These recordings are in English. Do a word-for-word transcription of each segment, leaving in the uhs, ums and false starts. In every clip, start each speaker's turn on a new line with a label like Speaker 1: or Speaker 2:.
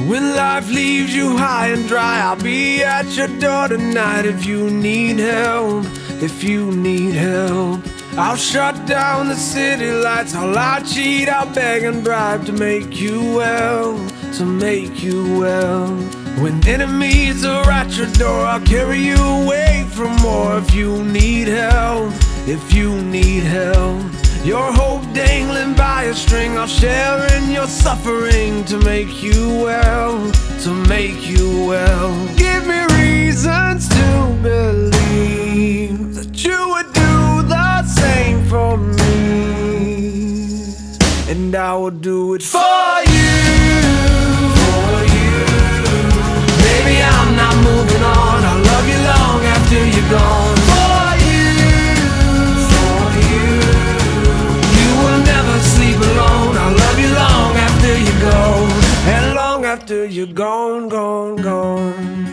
Speaker 1: When life leaves you high and dry, I'll be at your door tonight. If you need help, if you need help, I'll shut down the city lights. I'll lie, cheat, I'll beg and bribe to make you well, to make you well. When enemies are at your door, I'll carry you away from more. If you need help, if you need help, your hope dangling by a string, I'll share in your suffering to make you well, to make you well. Give me reasons to believe that you would do the same for me, and I will do it for you, for you. Baby, I'm not moving on. I'll love you long after you're gone. For you, for you. You will never sleep alone. I'll love you long after you go, and long after you're gone, gone, gone.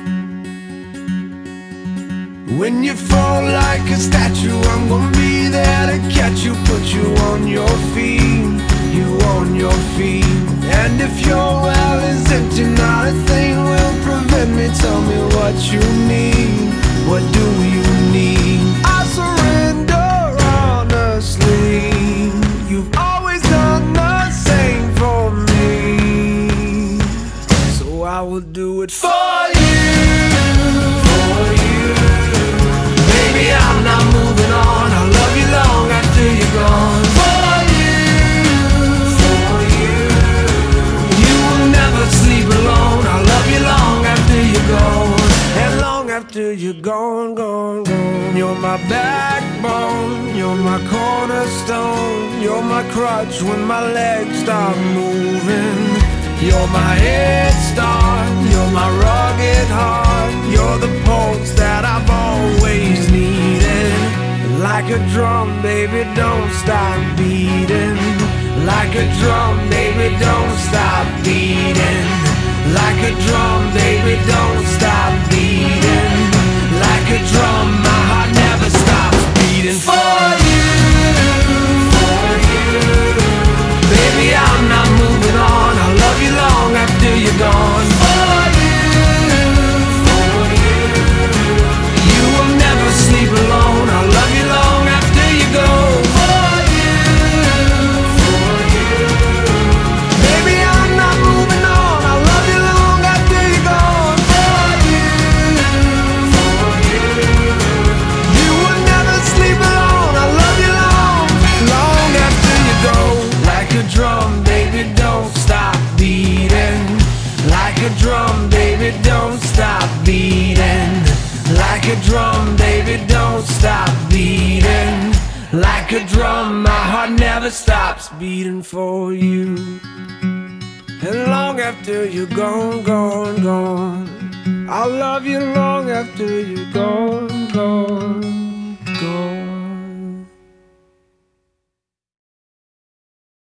Speaker 1: When you fall like a statue, I'm gonna be there to catch you, put you on your feet, you on your feet. And if your well is empty, not a thing will prevent me. Tell me what you need, what do you need? I surrender honestly. You've always done the same for me, so I will do it for you, for you. Baby, I'm not moving on. I'll love you long after you're gone. For you, for you. You will never sleep alone. I'll love you long after you're gone, and long after you're gone, gone, gone. You're my backbone, you're my cornerstone, you're my crutch when my legs stop moving. You're my head start, you're my rugged heart, you're the pulse that I've always needed. Like a drum, baby, don't stop beating. Like a drum, baby, don't stop beating. Like a drum, baby, don't stop beating. Like a drum, my heart never stops beating. For you, for you. Baby, I'm not moving on. I'll love you long after you're gone. For you, for you. You will never sleep alone. I'll love you long after you go. For you, for you. Baby, I'm not moving on. I'll love you long after you're gone. For you, for you. You will never sleep alone. I'll love you long, long after you go. Like a drum, baby, don't stop beating. Like a drum, baby, don't stop beating. Like a drum, baby, don't stop beating. Like a drum, my heart never stops beating for you. And long after you're gone, gone, gone, I'll love you long after you're gone, gone.